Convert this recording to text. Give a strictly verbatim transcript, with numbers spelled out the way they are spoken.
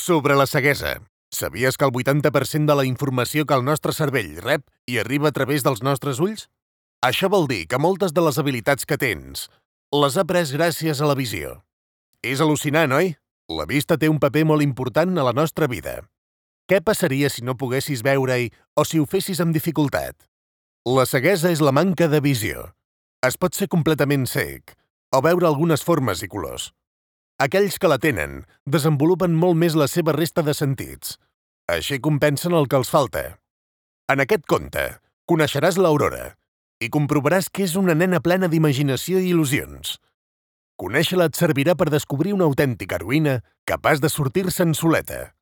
Sobre la ceguesa. Sabies que el vuitanta per cent de la informació que el nostre cervell rep i arriba a través dels nostres ulls? Això vol dir que moltes de les habilitats que tens les has après gràcies a la visió. És al·lucinant, oi? La vista té un paper molt important a la nostra vida. Què passaria si no poguessis veure-hi o si ho fessis amb dificultat? La ceguesa és la manca de visió. Es pot ser completament cec o veure algunes formes i colors. Aquells que la tenen desenvolupen molt més la seva resta de sentits. Així compensen el que els falta. En aquest conte, coneixeràs l'Aurora i comprovaràs que és una nena plena d'imaginació i il·lusions. Conèixer-la et servirà per descobrir una autèntica heroïna capaç de sortir-se'n soleta.